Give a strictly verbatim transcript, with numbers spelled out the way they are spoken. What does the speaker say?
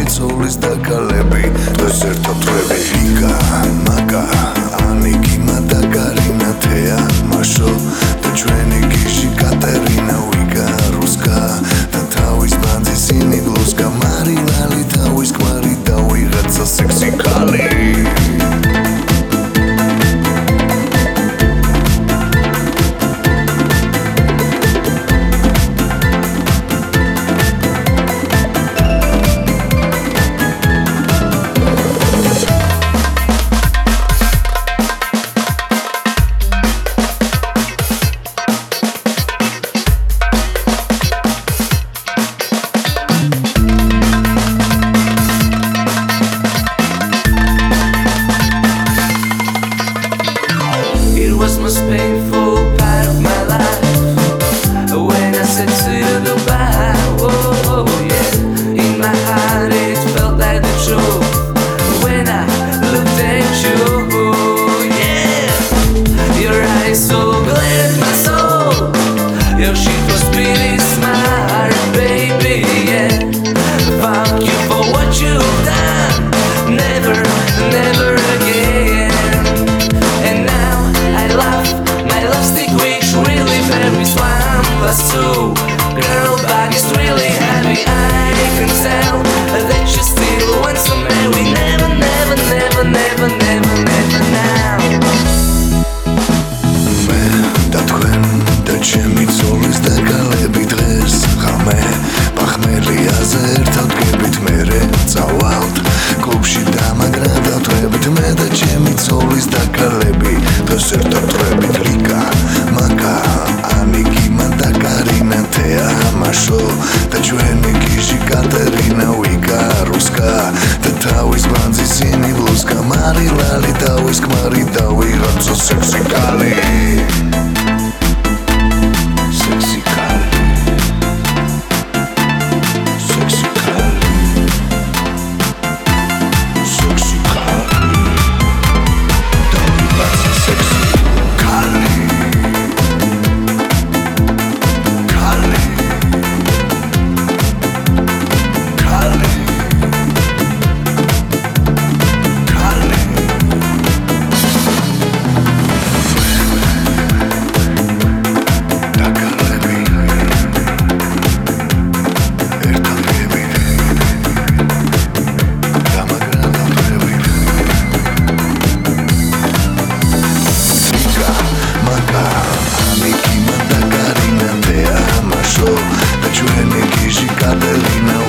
ცოლის და კალები დღეს ერთად ვები ლიკა მაკა ანიკი მადაგარინა თეა მაშო და ჩვენი გიჟი კატერინა ვიკა რუსკა და თავის ბანძი სინი გლუსკა მარილალი თავის კვარი და ვიღაცა სექსი კალი Most painful part of my life when I said to you goodbye. Oh, oh yeah, in my heart it felt like the truth when I looked at you. Oh, yeah, your eyes so glad my soul. Your shit was pretty smart, baby. Yeah, thank you for what you've done. Never, never again. And now I love my lipstick, which really very slam plus two. Girl, body's really heavy. I can tell that you still want to marry. Never, never, never, never, never, never now. მე და თქვენ და ჩემი ცოლის და კალები დღეს ხამე ბახმელიაზე ერთად გებით მერე წავალთ კლუბში დამაგრა და ვთვებით მე და ჩემი ცოლის და კალები დღეს ერთად ვთვებით ლიკა მაკა ანიკი მადაგარინა თეა მაშო და ჩვენი გიჟი კატერინა ვიკა რუსკა და თავის ბანძი სინი ბლუსკა მარილალი თავის ქმარი და ვიღაცა სექსი კალი Sexy Kali Sexy Kali Sexy Kali Don't be bad, sexy Kali Kali Kali Kali Aniki Madagarina te amasho Da čujene kiži Katerina